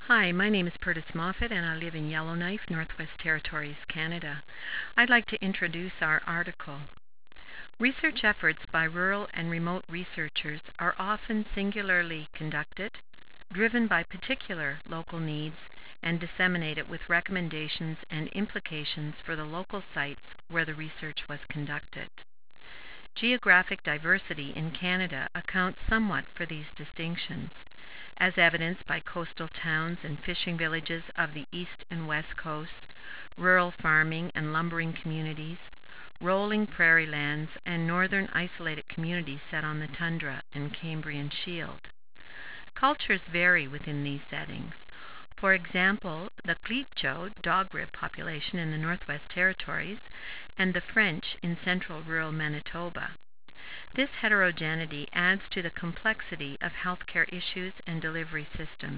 Hi, my name is Purtis Moffat and I live in Yellowknife, Northwest Territories, Canada. I'd like to introduce our article. Research efforts by rural and remote researchers are often singularly conducted, driven by particular local needs, and disseminated with recommendations and implications for the local sites where the research was conducted. Geographic diversity in Canada accounts somewhat for these distinctions, as evidenced by coastal towns and fishing villages of the east and west coast, rural farming and lumbering communities, rolling prairie lands, and northern isolated communities set on the tundra and Cambrian shield. Cultures vary within these settings. For example, the Klypcho dog rib population in the Northwest Territories and the French in central rural Manitoba. This heterogeneity adds to the complexity of healthcare issues and delivery systems.